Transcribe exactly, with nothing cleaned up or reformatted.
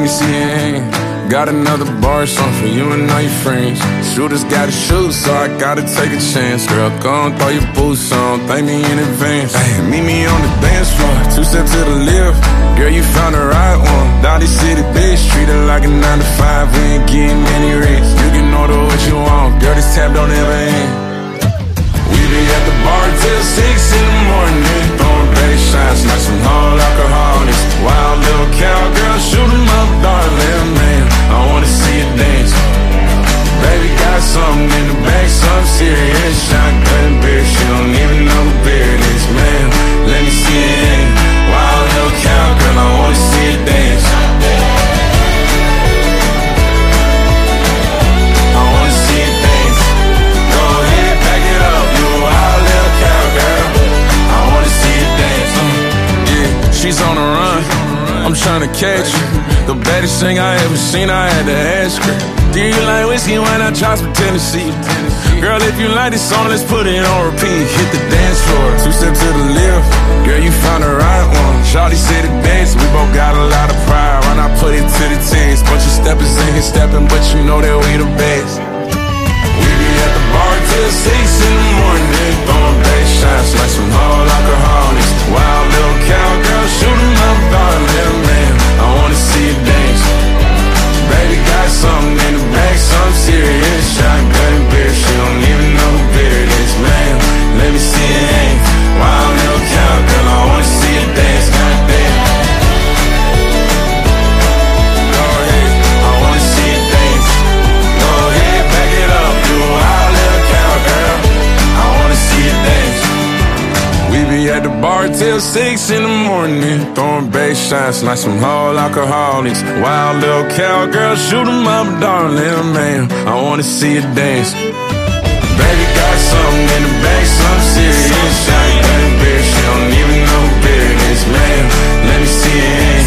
me see your hand. Got another bar song for you and all your friends. Shooters gotta shoot, so I gotta take a chance. Girl, go and throw your boots on, thank me in advance. Ay, meet me on the dance floor, two steps to the left. Girl, you found the right one. Dowdy City, bitch, treat it like a nine to five. We ain't getting any rest. You can order what you want, girl, this tab don't ever end. We be at the bar till six in the morning, throwing baby shots like some whole alcoholics. Wild little cowgirl, shoot 'em up, darling, man. I wanna see you dance. Baby got something in the back, something serious. Shotgun beer, she don't even know who beer it is, man. Let me see it in. Wild little cowgirl, I wanna see you dance. I wanna see you dance. Go ahead, back it up, you a wild little cowgirl. I wanna see you dance. Uh, yeah, she's on the run, I'm tryna catch her. The baddest thing I ever seen, I had to ask her. Do you like whiskey, why not try some Tennessee? Girl, if you like this song, let's put it on repeat. Hit the dance floor, two steps to the left. Girl, you found the right one. Shawty said to dance, we both got a lot of pride. Why not put it to the tens? Bunch of steppers in here stepping, but you know that we the best. We be at the bar till six in the morning, throwing back shots like some whole alcoholics. Wild little cowgirl, shoot 'em up, darling, man. I wanna see you dance. Baby got something in the back, something serious. Shotgun beer, she don't even know who beer it is, man. Let me see it ain't. Wild little cowgirl, I wanna see you dance, goddamn. Go ahead, I wanna see you dance. Go ahead, back it up, you a wild little cowgirl. I wanna see you dance. We be at the bar till six in the morning, throwing bass shots like some whole alcoholics. Wild little cowgirl, shoot 'em up, darling, man. I wanna see you dance. Baby got something in the back, something serious. Shotgun beer, she don't even know who beer it is, man. Let me see it.